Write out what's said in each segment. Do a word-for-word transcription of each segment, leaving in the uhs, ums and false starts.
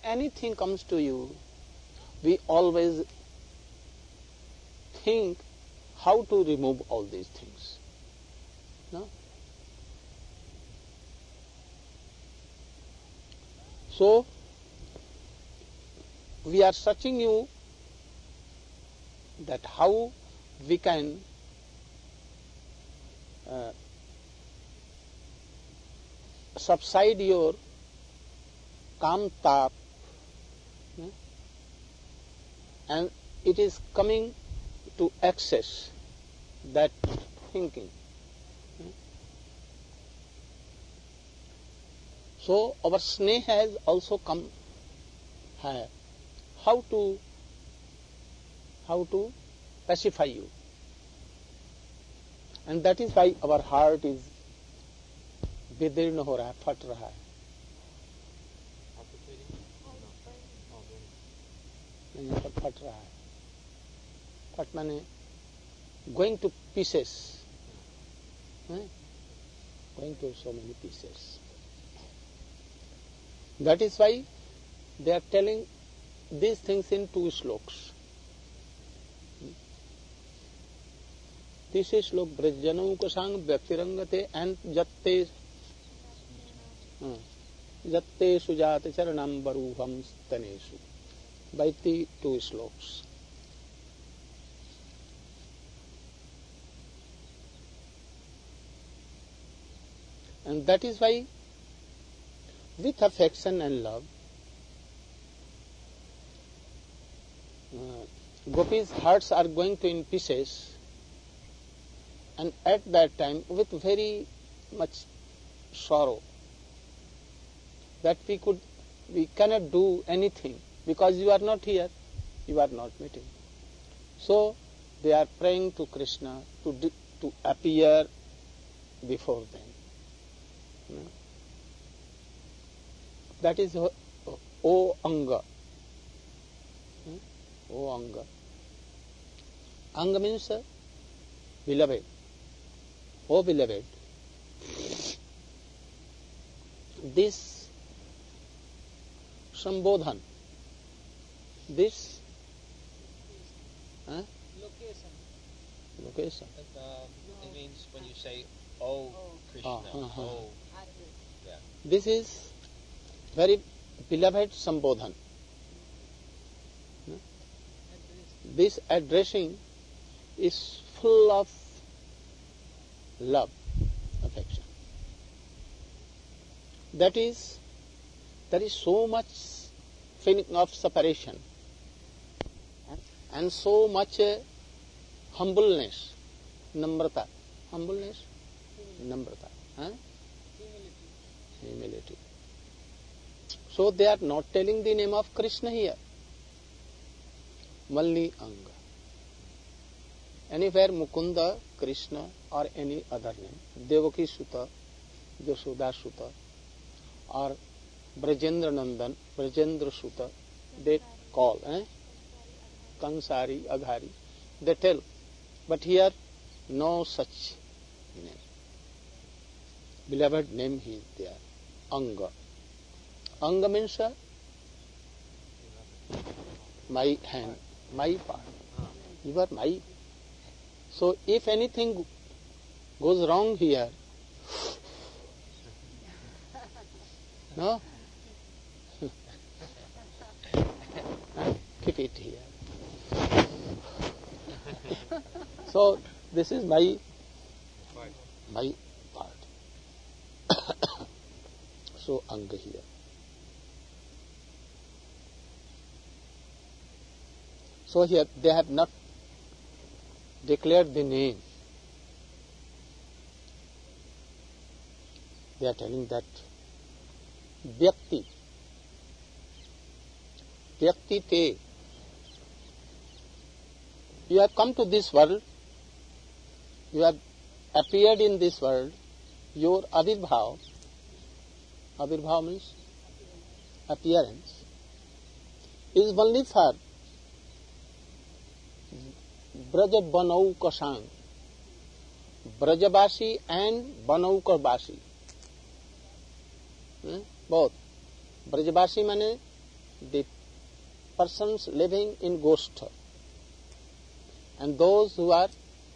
anything comes to you, we always think how to remove all these things. No? So, we are searching you that how we can uh, subside your kam tap, hmm? and it is coming to access that thinking. Hmm? So our sneh has also come here. How to how to pacify you, and that is why our heart is विदीर्ण हो रहा है, फट रहा है. यहाँ पर फट रहा है. फट माने going to pieces, eh? going to so many pieces. That is why they are telling these things in two slokas. This is slok brajjanau kasang vyaktirangate and jatte jatte sujate charanam baruham stanesu. By the two slokas. And that is why with affection and love, uh, gopis' hearts are going to in pieces, and at that time with very much sorrow that we could we cannot do anything because you are not here, you are not meeting. So they are praying to Krishna to to appear before them. Hmm? That is O, o Anga. Hmm? O Anga. Anga means uh, beloved. O beloved. This Sambodhan, this huh? location. Location. But, um, it means when you say, "Oh Krishna," uh, uh, oh, yeah. This is very beloved Sambodhan. This addressing is full of love, affection. That is, there is so much feeling of separation and so much uh, humbleness, namrata. Humbleness? Namrata. Huh? Humility. Humility. So they are not telling the name of Krishna here. Malli Anga. Anywhere Mukunda, Krishna or any other name. Devaki Sutta, Yashoda Sutta or Brajendra Nandan, Brajendra Sutta, they call. Eh? Kansari, Aghari. They tell. But here no such name. Beloved name is there. Anga. Anga means uh, my hand, my part. You are my. So if anything goes wrong here, no? Keep it here. So this is my my part. So Anga here. So here they have not declared the name. They are telling that Vyakti, Vyakti te, you have come to this world, you have appeared in this world, your avirbhav, avirbhav means appearance, is only for Braja Banau Kasang, Brajabasi and Banaukabasi. Hmm? Both. Brajabasi means the persons living in Goshtha and those who are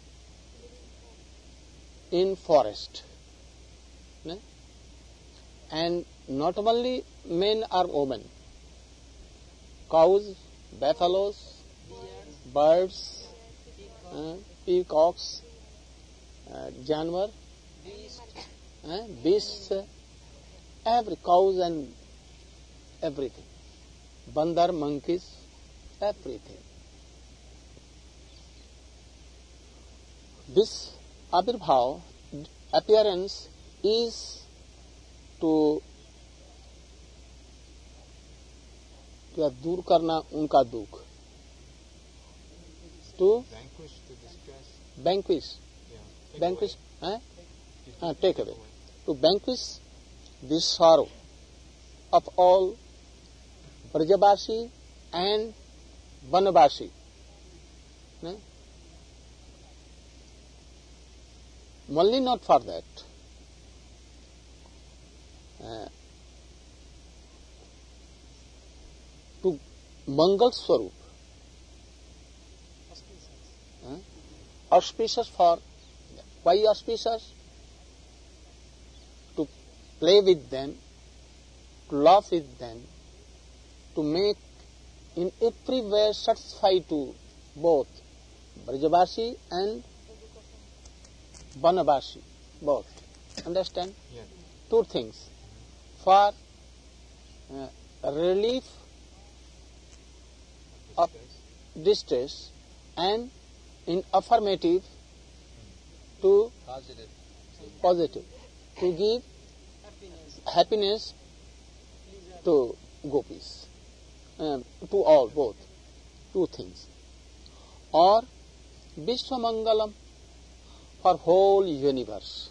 in forest. Ne? And not only men or women, cows, buffaloes, birds, uh, peacocks, uh, janwar, uh, beasts, uh, every cows and everything, bandar, monkeys, everything. This Abirbhav, appearance, is to क्या दूर करना उनका दुख, to vanquish the distress. vanquish, Yeah. vanquish, eh? Take Ah, away. take away, to vanquish the sorrow of all Brajavasi and Vanavasi. Eh? Only not for that. Uh, to Mangal Swarup, uh, auspicious for, why auspicious? To play with them, to laugh with them, to make in every way satisfy to both Brajavasi and Vanavasi, both. Understand? Yeah. Two things. For uh, relief of distress and in affirmative to Positive. positive, to give happiness to gopis, um, to all, both, two things. Or Vishwamangalam, for whole universe.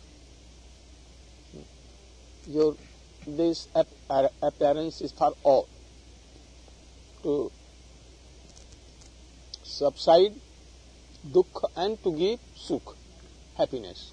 Your this ap- appearance is for all, to subside dukkha and to give sukh, happiness.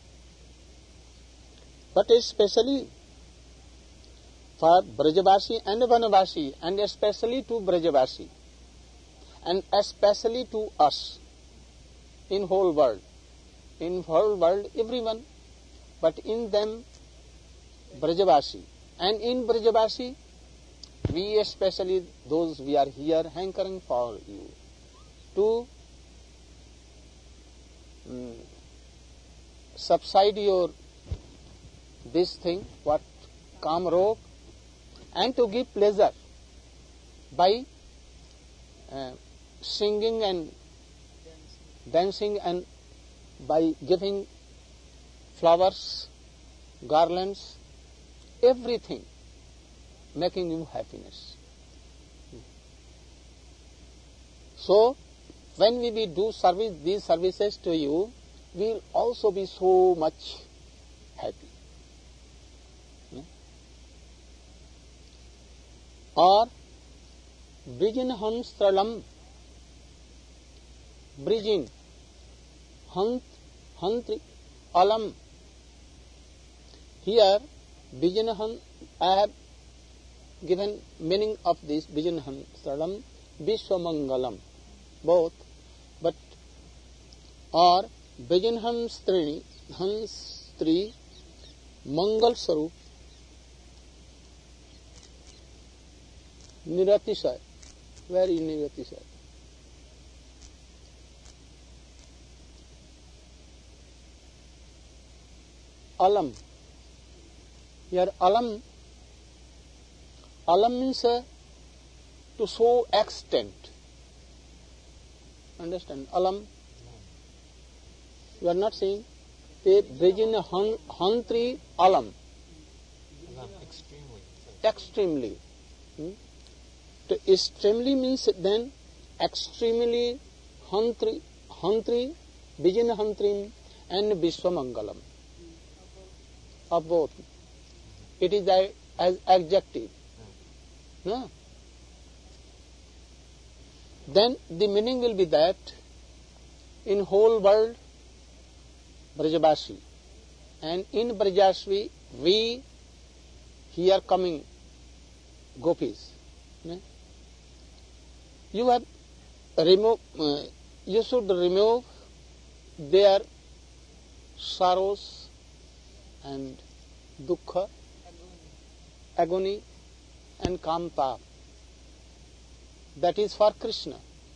But especially for Brajavasi and Vanavasi, and especially to Brajavasi, and especially to us in whole world. In whole world, everyone, but in them Brajavasi, and in Brajavasi, we especially those we are here hankering for you, to um, subside your this thing, what Kam Rog, and to give pleasure by uh, singing and dancing and by giving flowers, garlands, everything, making you happiness. So, when we will do service, these services to you, we will also be so much happy. Hmm? Or Brijin Hanstralam, Brijin, Hant, Hantri, Alam. Here, Vijanahan, I have given meaning of this Vijanahan Salam, Vishwamangalam, both, but or Vijanahan Strini, Hanstri, Mangal Sarup, Niratisay, where is Niratisay? Alam. Here alam, alam means uh, to so extent. Understand? Alam. You are not saying. They begin hantri alam. Alam, extremely. Extremely. Hmm? To extremely means then extremely hantri, hantri, begin hantrim and Vishwamangalam. Of both. It is a, as adjective. No? Then the meaning will be that in whole world Brajavasi, and in Brajavasi we here coming gopis, You have remove. Uh, you should remove their sorrows and dukkha, agony and kamta. That is for Krishna.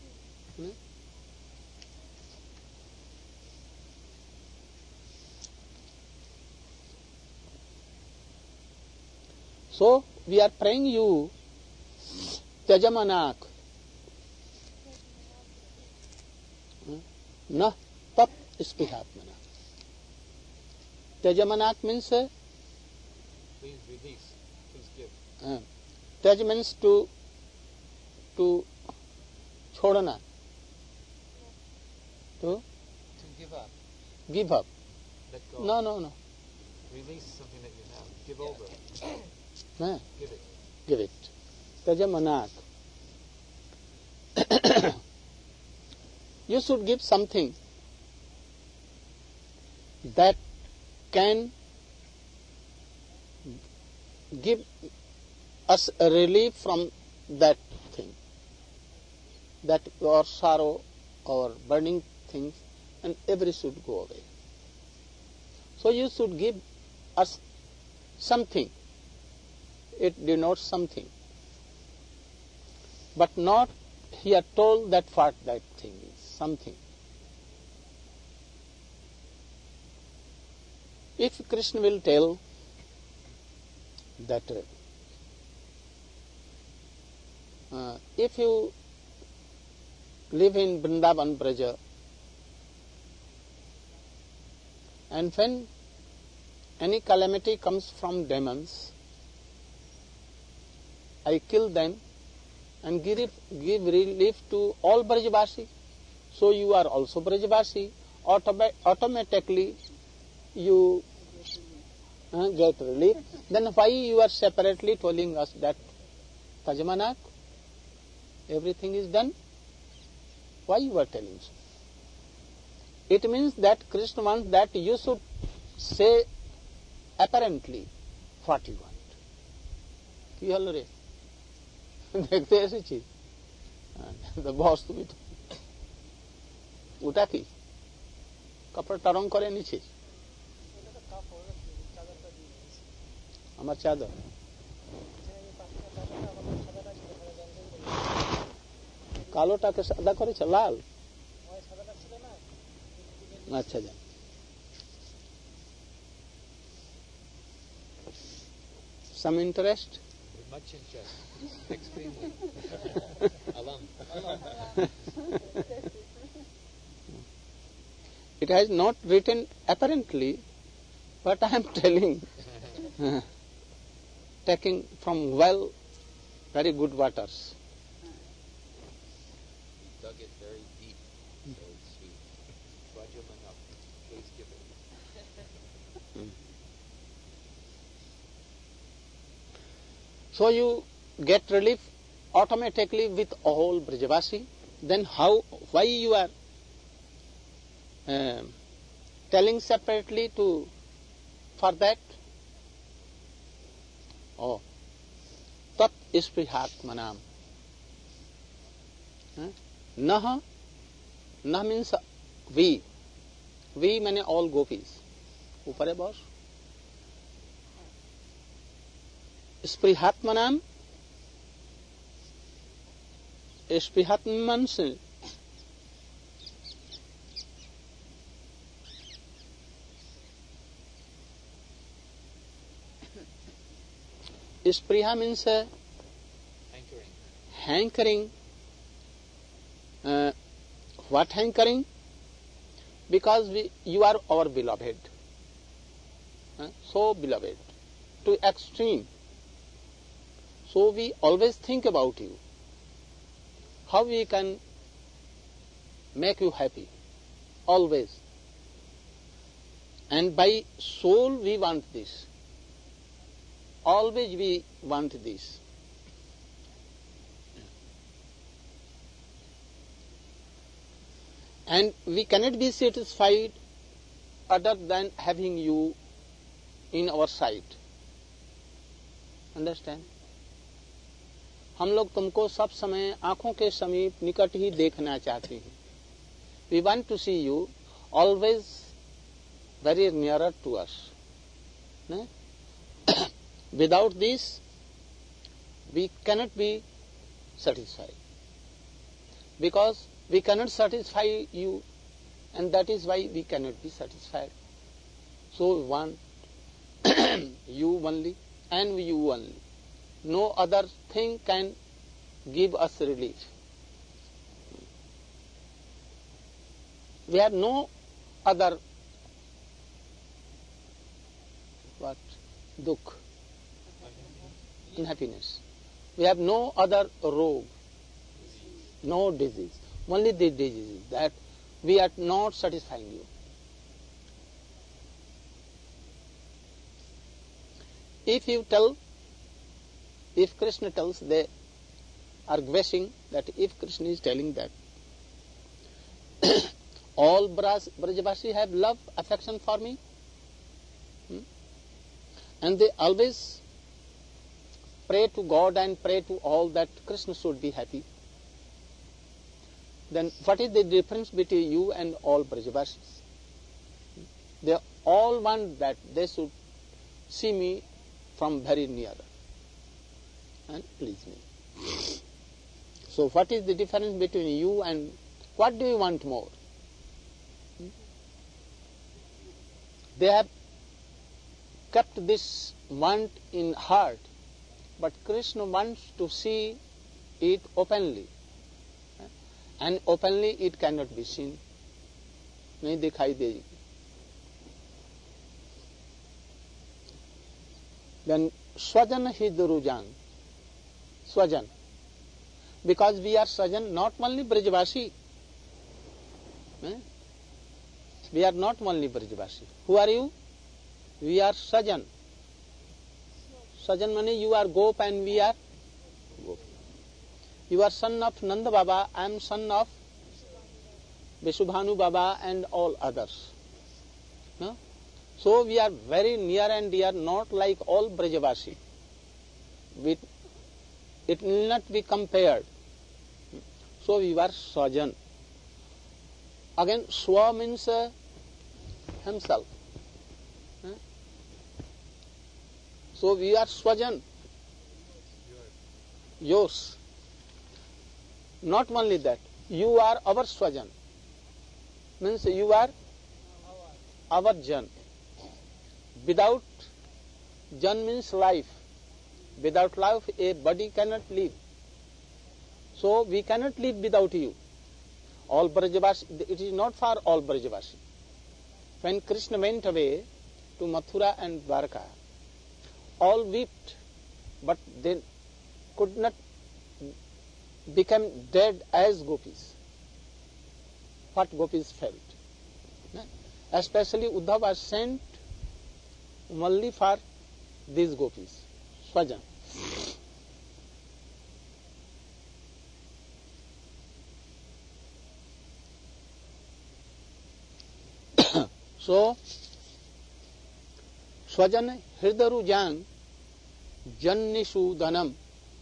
So we are praying you, Tyajamanak. Na tat spihatmana. Tyajamanak means uh, please release, please give. Uh, Tyaj means to to chodana. To To give up. give up. Let go. No, no, no. Release something that you have. Give over. No. Give it. Give it. Tyajamanak. You should give something that can give us a relief from that thing, that our sorrow, our burning things, and every should go away. So you should give us something. It denotes something, but not here told that what that thing is, something. If Krishna will tell that uh, if you live in Vrindavan Braja, and when any calamity comes from demons, I kill them and give, it, give relief to all Brajavasi. So you are also Brajavasi. Automa- automatically you uh, get relief. Then why you are separately telling us that Tajamanak, everything is done? Why you are telling so? It means that Krishna wants that you should say apparently what you want. কি হলো রে দেখতে এসেছি বস তুমি তো ওটা কি কাপড়টা রং করে নিছিস আমার চাদর কালোটাকে সাদা করেছে লাল আচ্ছা যান some interest With much interest. Extremely. Alam. It has not written apparently, but I am telling, uh, taking from well, very good waters. You dug it very deep, so it's sweet. Rajamanak, please give it. So you get relief automatically with all Brajavasi. Then how, why you are uh, telling separately to, for that? Oh, tat isprihatmanam. Nah, nah means we. We mean all gopis. Upar hai boss. Sprihatmanam, Sprihatman se Spriha means uh, Hankering. hankering. Uh, what hankering? Because we, you are our beloved. Uh, so beloved. To extreme. So we always think about you. How we can make you happy. Always. And by soul we want this. Always we want this. And we cannot be satisfied other than having you in our sight. Understand? हम लोग तुमको सब समय आंखों के समीप निकट ही देखना चाहते हैं. We want to see you always very nearer to us. Ne? Without this, we cannot be satisfied. Because we cannot satisfy you, and that is why we cannot be satisfied. So we want you only, and you only. No other thing can give us relief. We have no other what dukh, unhappiness. We have no other rogue, no disease. Only the disease is that we are not satisfying you. If you tell, if Krishna tells, they are guessing that if Krishna is telling that all Braj, Brajavasi have love, affection for me, hmm? and they always pray to God and pray to all that Krishna should be happy, then what is the difference between you and all Brajavasis? They all want that they should see me from very near and please me. So what is the difference between you and what do you want more? They have kept this want in heart, but Krishna wants to see it openly, and openly it cannot be seen. नहीं दिखाई देगी. Then Swajan Hidurujan, Swajan, because we are Swajan, not only Brajavasi. Eh? We are not only Brajavasi. Who are you? We are Swajan. Swajan means you are Gop and we are Gop. You are son of Nanda Baba, I am son of Vishubhanu Baba and all others. No? So we are very near and dear, not like all Brajavasi. We, it will not be compared. So we are Swajan. Again, Swa means uh, himself. Eh? So we are Swajan. Yours. Not only that, you are our Swajan. Means you are our Jan. Without Jan means life. Without life, a body cannot live. So we cannot live without you. All Brajavasi, it is not for all Brajavasi. When Krishna went away to Mathura and Dwarka, all wept, but they could not become dead as gopis. What gopis felt. Especially Uddhava was sent only for these gopis, Swajan. So, Swajan Hridarujan Jannishudanam.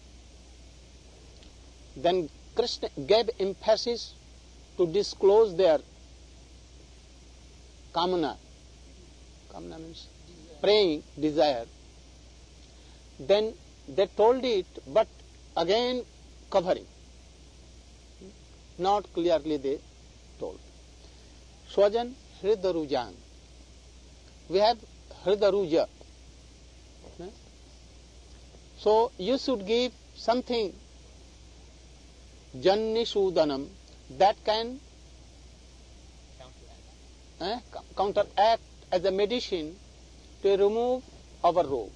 Then Krishna gave emphasis to disclose their kamana. Kamana means praying, desire. Then they told it, but again covering. Not clearly they told. Swajan Hridarujan. We have Hridaruja. So you should give something Jannishudanam that can counteract. Eh, counteract as a medicine to remove our rogue.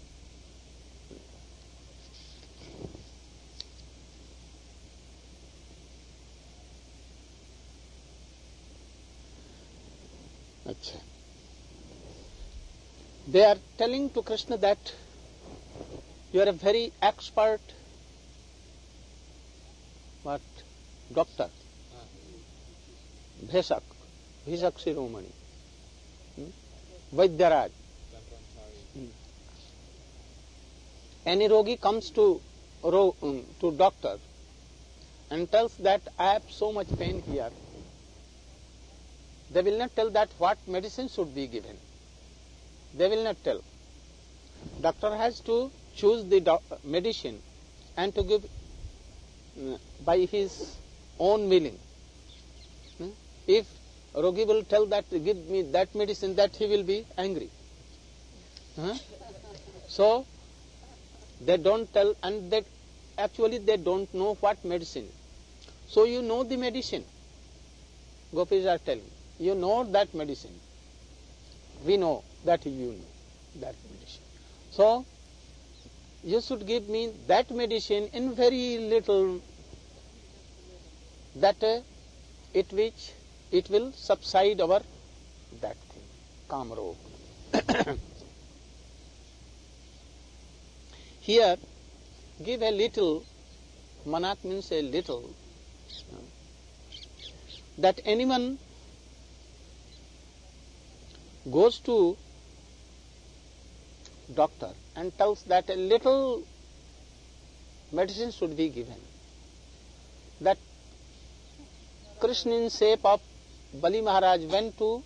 Achha. They are telling to Krishna that you are a very expert what doctor, Bhesak, Bhesak Shiromani, hmm? Vaidyaraj. Hmm. Any rogi comes to ro- um, to doctor and tells that I have so much pain here, they will not tell that what medicine should be given. They will not tell. Doctor has to choose the doc- medicine and to give uh, by his own willing. Hmm? If Rogi will tell that give me that medicine, that he will be angry. Huh? So they don't tell, and that actually they don't know what medicine. So you know the medicine. Gopis are telling, you know that medicine. We know that you know that medicine. So you should give me that medicine in very little, that uh, it which it will subside our that thing, Kamrog. Here, give a little, manat means a little, that anyone goes to doctor and tells that a little medicine should be given. That Krishna in shape of Bali Maharaj went to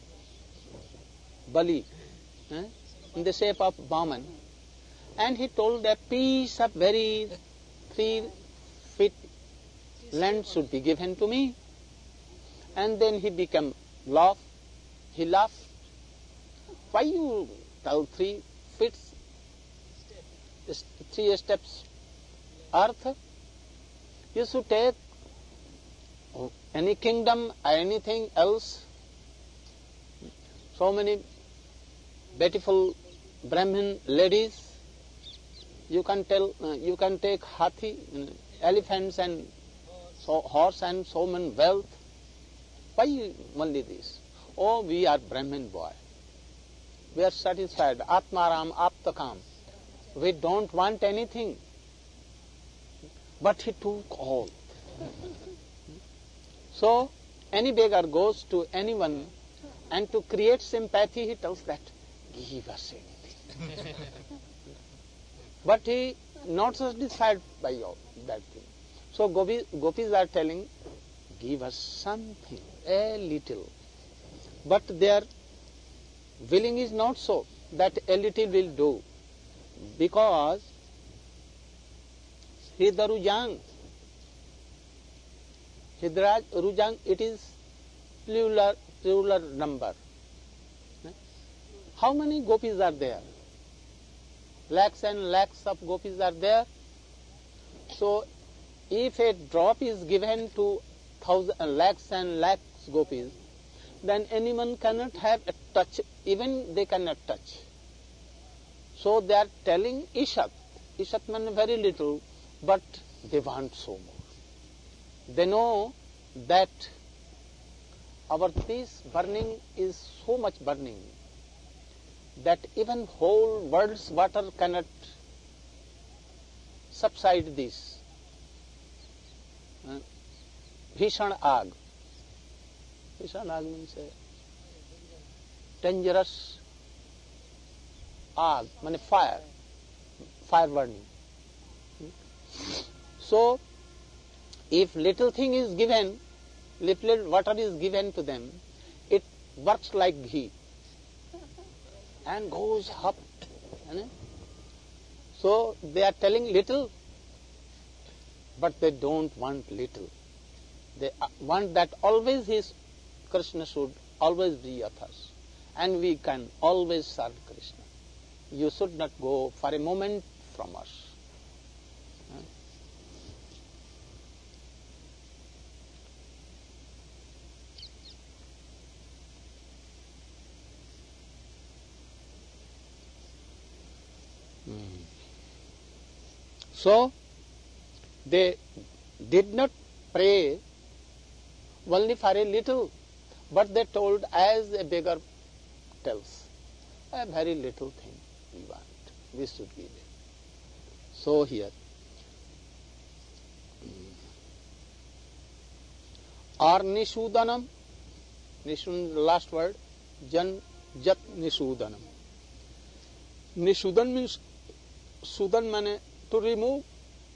Bali eh, in the shape of Vaman, and he told a piece of very three feet land should be given to me. And then he became laugh. He laughed. Why you tell three feet, three steps earth? You should take any kingdom or anything else. So many beautiful Brahmin ladies. You can tell. Uh, you can take hathi, uh, elephants, and so horse, and so many wealth. Why only this? Oh, we are Brahmin boy. We are satisfied. Atmaram aptakam. We don't want anything. But he took all. So, any beggar goes to anyone, and to create sympathy, he tells that, give us anything. But he not satisfied by all that thing. So, Gopi, gopis are telling, give us something, a little. But their willing is not so, that a little will do. Because Hridarujang, Hridarujang, it is plural, plural number. How many gopis are there? Lakhs and lakhs of gopis are there. So, if a drop is given to thousand, lakhs and lakhs gopis, then anyone cannot have a touch, even they cannot touch. So they are telling Ishat. Ishat means very little, but they want so more. They know that our this burning is so much burning that even whole world's water cannot subside this. Uh, Bhishan Ag. Bhishan Ag means a dangerous Ag, means fire, fire burning. So, if little thing is given, little water is given to them, it works like ghee and goes up. So, they are telling little, but they don't want little. They want that always his Krishna should always be with us, and we can always serve Krishna. You should not go for a moment from us. So, they did not pray only for a little, but they told as a beggar tells, a very little thing we want, we should give it. So here, or Nishudanam, Nishun, the last word, Jan Jat Nishudanam. Nishudan means, Sudan means to remove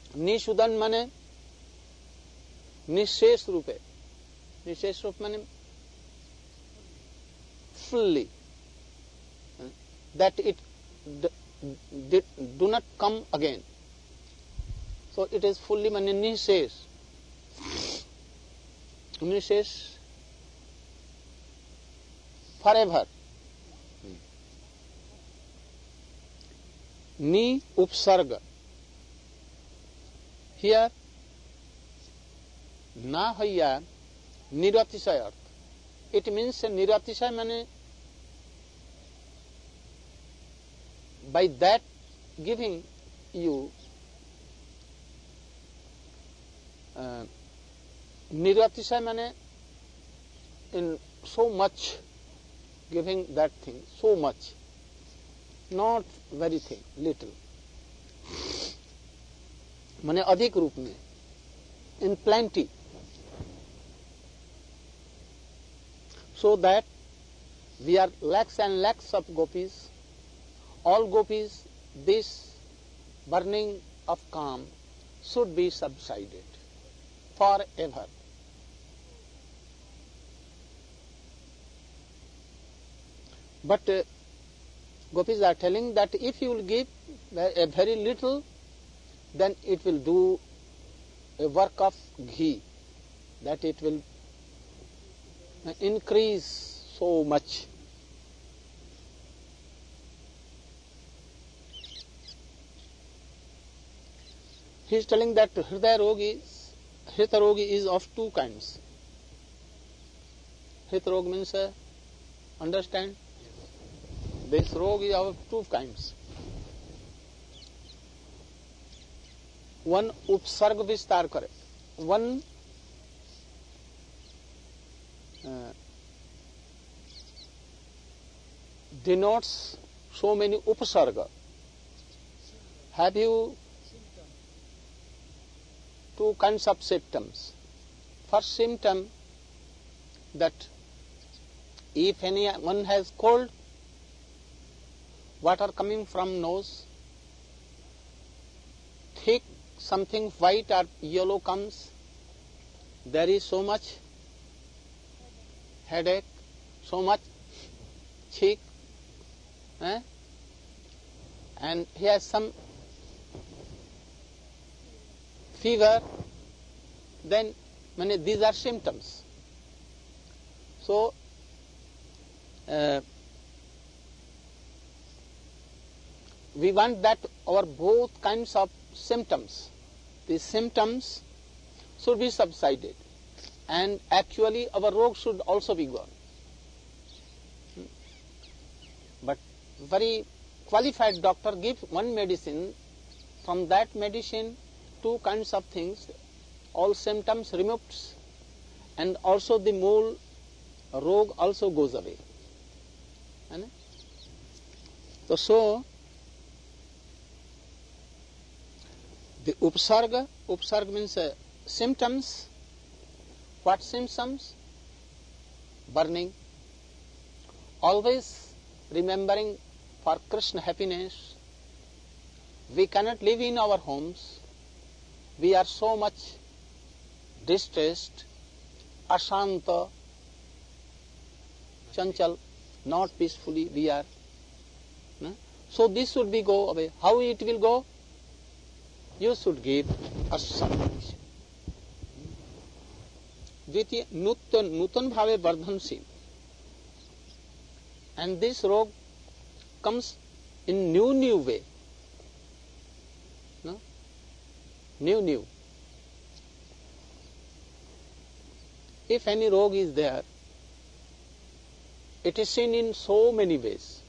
निषुदन माने निशेष रूपे, निशेष रूप माने fully, that it d- d- do not come again. So it is fully माने निशेष, निशेष forever. Ni upsarga. Here, na hoya niratishay arth. It means niratishay means by that giving you uh, niratishay means in so much giving that thing, so much. Not very thing, little. माने अधिक रूप में, in plenty, so that we are lakhs and lakhs of gopis, all gopis, this burning of calm should be subsided forever. But uh, gopis are telling that if you will give a very little, then it will do a work of ghee, that it will increase so much. He is telling that Hridaya Rogi is, Hrita Rogi is of two kinds. Hrita Rogi means, uh, understand? This rog is of two kinds. One upsarg vistar kare. One uh, denotes so many upsarga. Have you two kinds of symptoms? First symptom, that if anyone has cold, water coming from nose, thick something white or yellow comes, there is so much headache, so much cheek, eh? and he has some fever, then many, these are symptoms. So, uh, we want that our both kinds of symptoms, these symptoms should be subsided, and actually our rog should also be gone. But very qualified doctor gives one medicine, from that medicine two kinds of things, all symptoms removed, and also the mole rog also goes away. So, so the upsarga, upsarga means uh, symptoms. What symptoms? Burning. Always remembering for Krishna happiness. We cannot live in our homes. We are so much distressed, ashanta, chanchal, not peacefully we are. No? So this should be go away. How it will go? You should give us some medicine. द्वितीय नूतन नूतन भावे वर्धनशील, and this rog comes in new new way, no? New new. If any rog is there, it is seen in so many ways.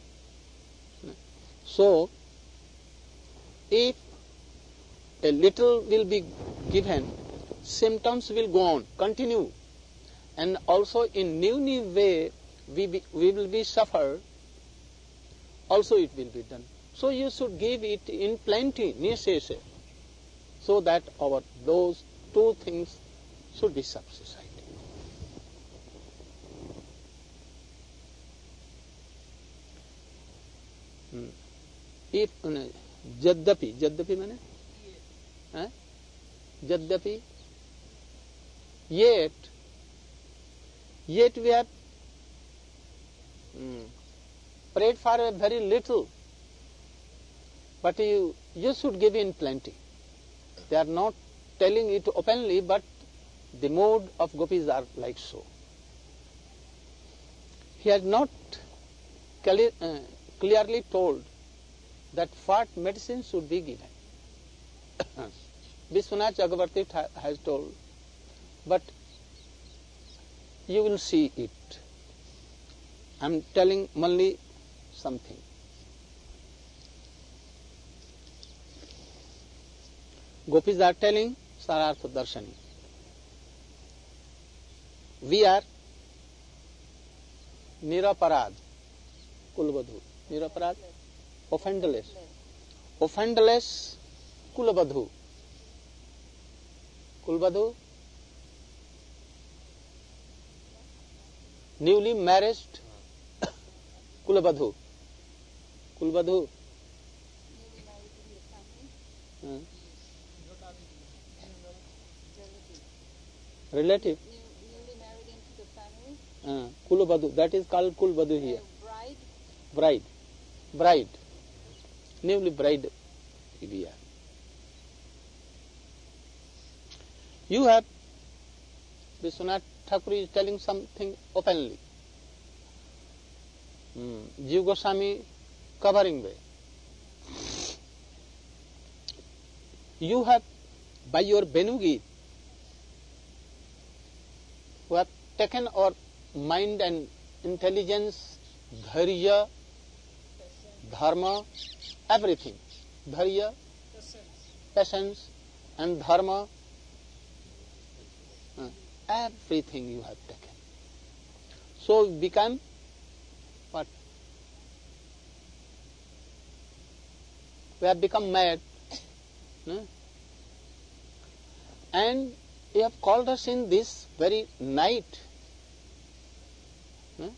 So, if a little will be given, symptoms will go on, continue, and also in new new way we be, we will be suffered. Also it will be done. So you should give it in plenty, nisheshe, so that our those two things should be subsided. Hmm. If यद्यपि, यद्यपि माने Eh? Yadyapi, yet, yet we have mm, prayed for a very little, but you, you should give in plenty. They are not telling it openly, but the mood of gopis are like so. He has not clear, uh, clearly told that what medicine should be given. Vishwanath Chakravarti has told, but you will see it. I am telling only something. Gopis are telling Sarartha Darshani. We are Niraparad, Kulvadhu. Niraparad? Offendless. Offendless Kulvadhu. Kulvadhu? Newly married Kulvadhu. Kulvadhu? Uh, relative? Newly married into the family. Uh, Kulvadhu. That is called Kulvadhu here. Bride. Bride. Bride. Newly bride we are. You have, Vishwanath Thakur is telling something openly. Hmm. Jiva Goswami covering way. You have, by your Benugit, who have taken our mind and intelligence, dharya, dharma, everything. Dharya, patience, and dharma, uh, everything you have taken. So we become what? We have become mad. No? And you have called us in this very night. No?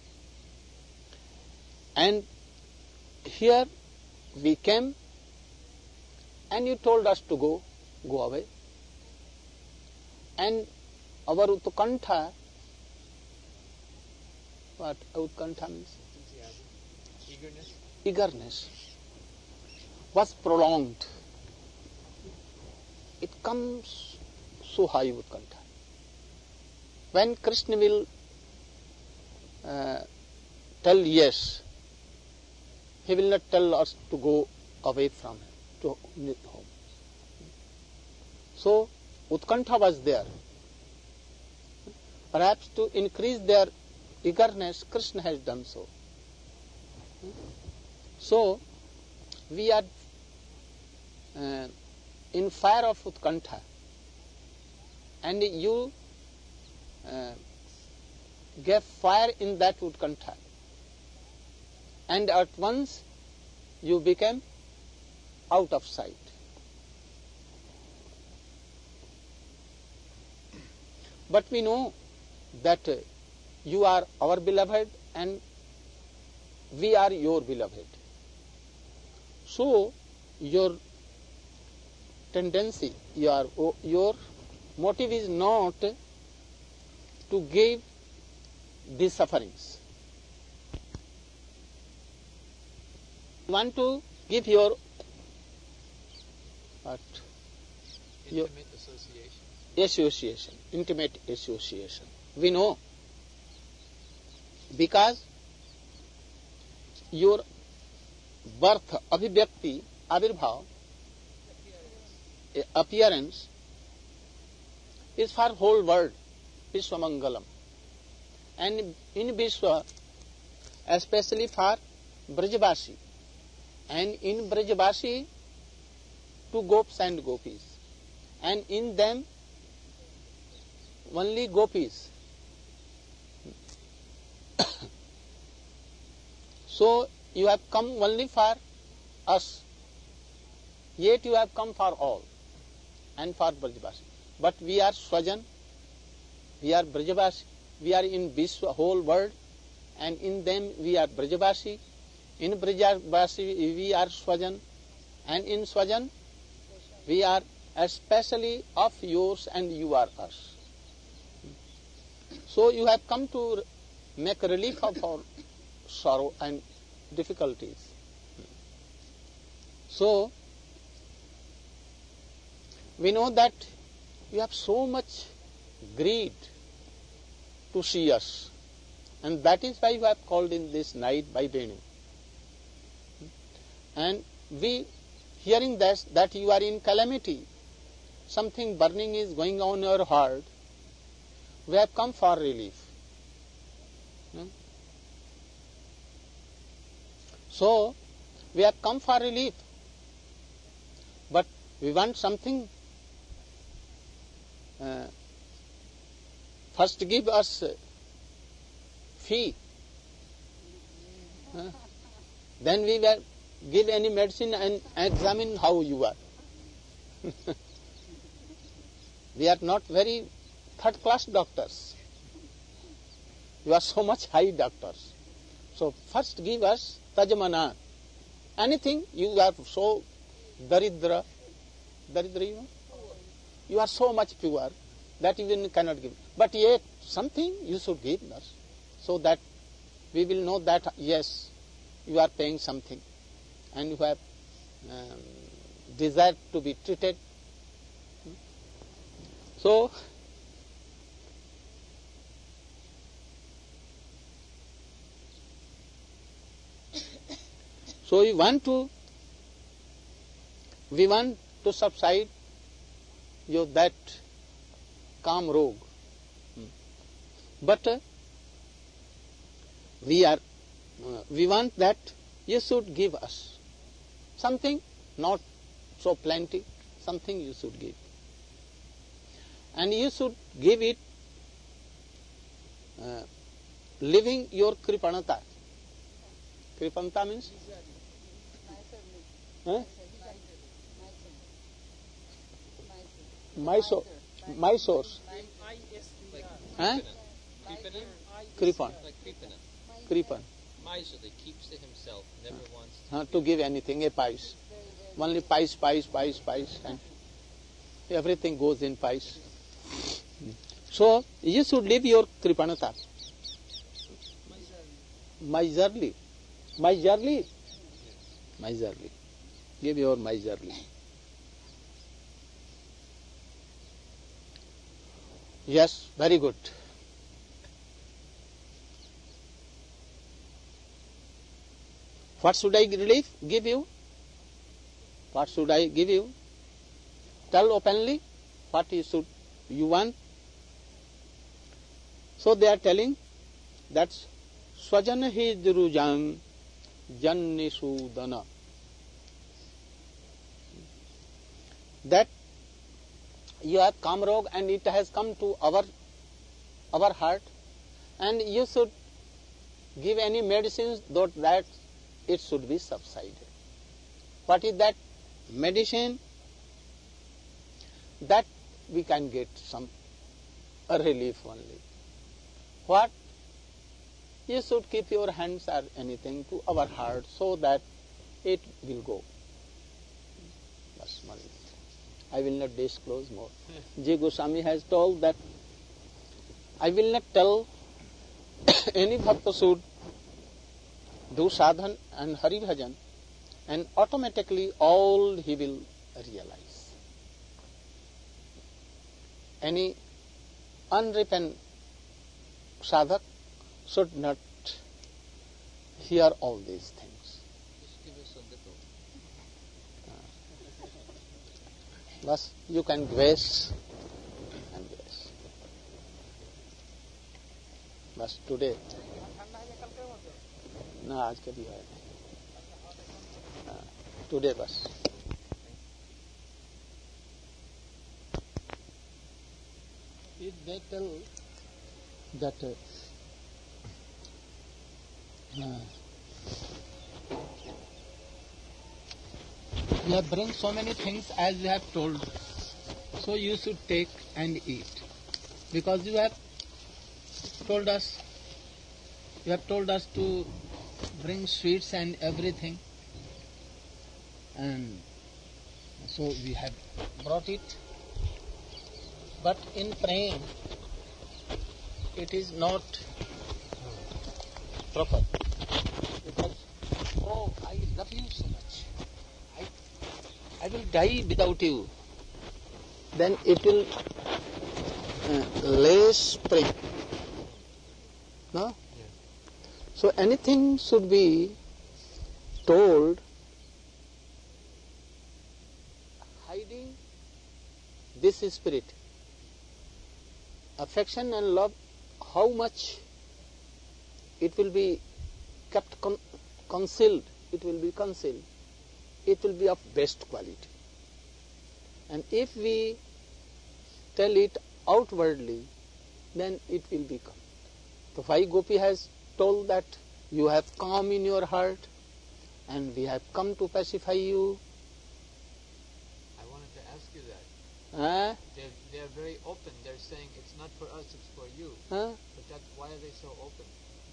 And here we came and you told us to go, go away. And our utkantha, what utkantha means? Eagerness. Eagerness was prolonged. It comes so high utkantha. When Krishna will uh, tell yes, he will not tell us to go away from him, to home. So, utkantha was there. Perhaps to increase their eagerness, Krishna has done so. So, we are uh, in fire of utkantha, and you uh, gave fire in that utkantha, and at once you became out of sight. But we know that uh, you are our beloved and we are your beloved. So your tendency, your, your motive is not to give these sufferings. You want to give your what? Your Intimate association. association, intimate association. We know because your birth, abhivyakti, avirbhav, appearance is for whole world, Vishwamangalam. And in Vishwa, especially for Brajavasi. And in Brajavasi, to Gops and Gopis. And in them, only Gopis. So, you have come only for us. Yet you have come for all. And for Brajavasi. But we are Swajan, we are Brajavasi, we are in Vishwa, whole world, and in them we are Brajavasi. In Brajavasi we are Swajan, and in Swajan we are especially of yours, and you are us. So you have come to make relief of our sorrow and difficulties. So we know that you have so much greed to see us, and that is why you have called in this night by Venu. And we, hearing this, that you are in calamity, something burning is going on in your heart, we have come for relief. Hmm? So, we have come for relief, but we want something. Uh, first give us uh, fee. Uh, then we will give any medicine and examine how you are. We are not very third class doctors. You are so much high doctors. So first give us tajmana. Anything, you are so daridra. Daridra, you know? You are so much pure that even cannot give. But yet something you should give us, so that we will know that yes, you are paying something and you have um, desired to be treated. So so we want to we want to subside your that calm rogue. But uh, we are uh, we want that you should give us something, not so plenty, something you should give. And you should give it uh, living your kripanata. Kripanata means? Huh? My, so, my source. Huh? Kripan. Like Kripana. Kripan. Miser that keeps to himself, never wants to. Uh, to give anything, a pice. Only pice, pice, pice, pice, and everything goes in pice. So, you should live your kripanata. Miserly. Miserly. Miserly. Give your miserly. Yes, very good. What should I relief give you? What should I give you? Tell openly what you should you want. So they are telling that Swajana hi dirujam jannisudana. That you have come rogue and it has come to our our heart, and you should give any medicines though that it should be subsided. What is that medicine? That we can get some a relief only. What? You should keep your hands or anything to our heart so that it will go. That's one. I will not disclose more. J. Goswami has told that I will not tell any bhakta should do sadhan and hari bhajan, and automatically all he will realize. Any unrepentant sadhak should not hear all these things. Just give us a little. Thus you can grace and grace. बस today ना आज कभी है today बस if they tell that uh, uh, you have bring so many things as you have told, so you should take and eat, because you have told us you have told us to bring sweets and everything, and So we have brought it, but in praying it is not proper. Because, oh, I love you so much. I, I will die without you. Then it will uh, less pray. No? Yes. So anything should be told hiding this spirit. Affection and love, how much it will be kept con- concealed, it will be concealed. It will be of best quality. And if we tell it outwardly, then it will become. So why Gopi has told that you have calm in your heart and we have come to pacify you. I wanted to ask you that. Huh? They're, they're very open. They're saying it's not for us, it's for you. Huh? But that, why are they so open?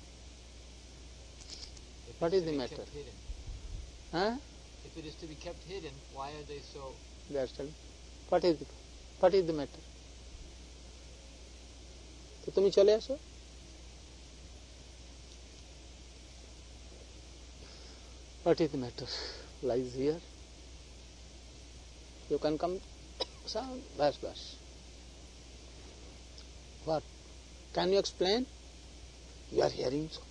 If What it's is to the be matter? kept hidden. Huh? If it is to be kept hidden, why are they so... That's all. What is the, what is the matter? तो तुम चले आसो. What is the matter? Lies here. You can come. Sound. Bas bas. What? Can you explain? You are hearing so.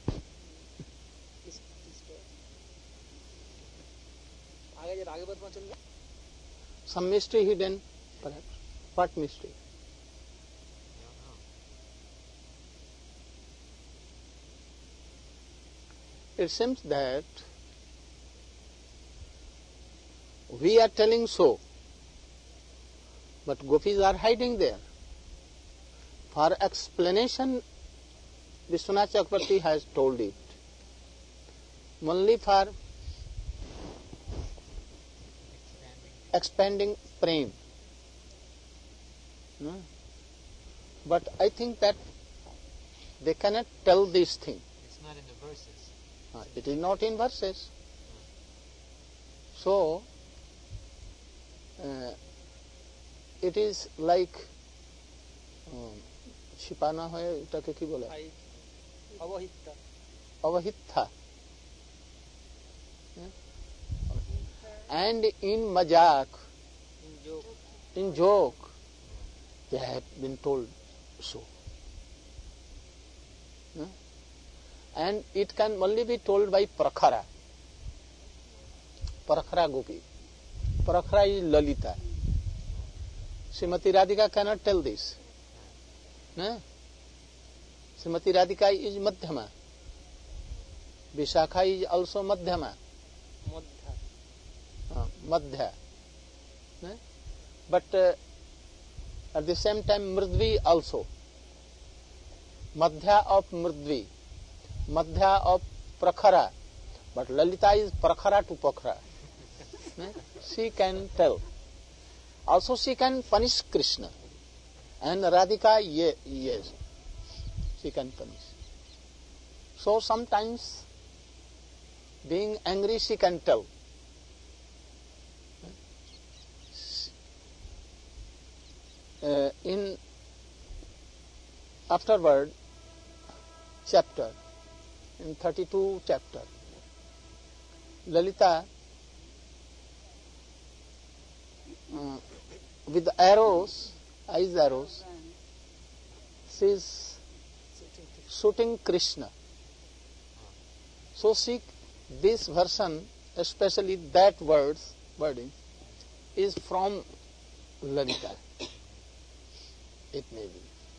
Some mystery hidden, perhaps. What mystery? I don't know. It seems that we are telling so, but gopis are hiding there. For explanation, Vishwanath Chakravarti has told it. Only for expanding prem. No? But I think that they cannot tell this thing. It's not in the verses. Uh, It is not in verses. So, uh, it is like छिपाना है এটাকে কি বলে অবহিতা avahitha. And in majak, in joke, they have been told so. And it can only be told by prakhara. Prakhara gopi. Prakhara is Lalita. Srimati Radhika cannot tell this. No? Srimati Radhika is Madhyama. Vishakha is also Madhyama. Uh, Madhya. No? But uh, at the same time Mridvi also. Madhya of Mridvi. Madhya of Prakhara. But Lalita is Prakhara to Prakhara. No? She can tell. Also she can punish Krishna. And Radhika, ye, yes, she can punish. So sometimes, being angry, she can tell. Uh, in afterward chapter, in thirty-two chapter, Lalita, uh, with arrows, eyes arrows, she is shooting Krishna. So see, this version, especially that words, wording, is from Lalita. It may be.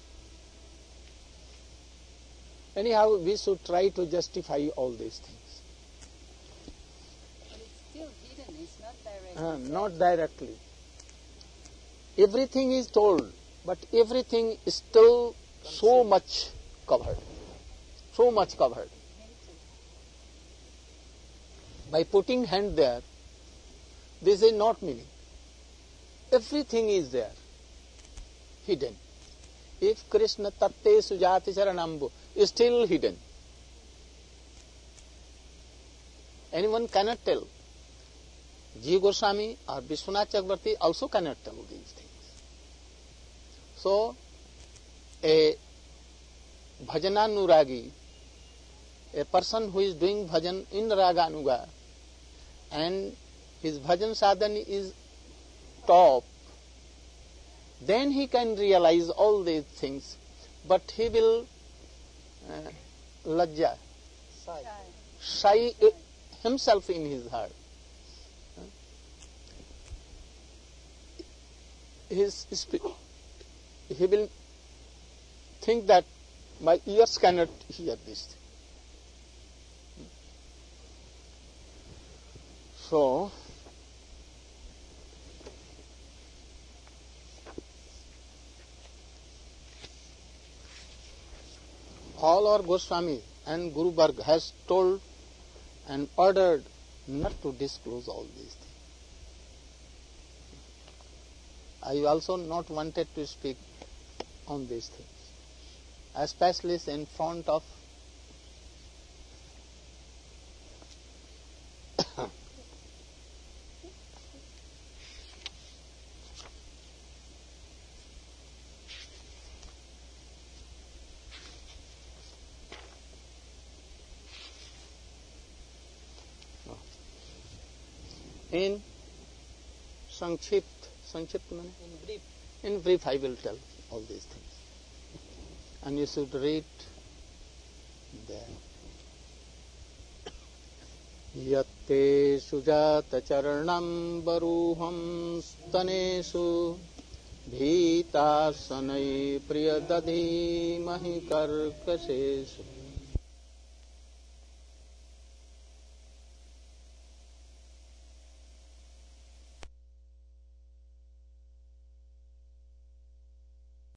Anyhow, we should try to justify all these things. But it's still hidden, it's not direct. Uh, not directly. Everything is told, but everything is still so much covered. So much covered. By putting hand there, this is not meaning. Everything is there, hidden. If Krishna tatte sujati charanambu is still hidden, anyone cannot tell. Jiva Goswami or Vishwanath Chakravarti also cannot tell these things. So, a bhajananuragi, a person who is doing bhajan in raganuga, and his bhajan sadhana is top, then he can realize all these things, but he will uh, lajja, Sai. shy himself in his heart. His, he will think that my ears cannot hear this. So, all our Goswami and Guru Varga has told and ordered not to disclose all these things. I also not wanted to speak on these things, especially in front of in Sankshipt, Sankshipt means? In brief. In brief I will tell all these things. And you should read there. Yatte sujata charanam baruham stanesu bhita sanai priyadadhi mahi karkasesu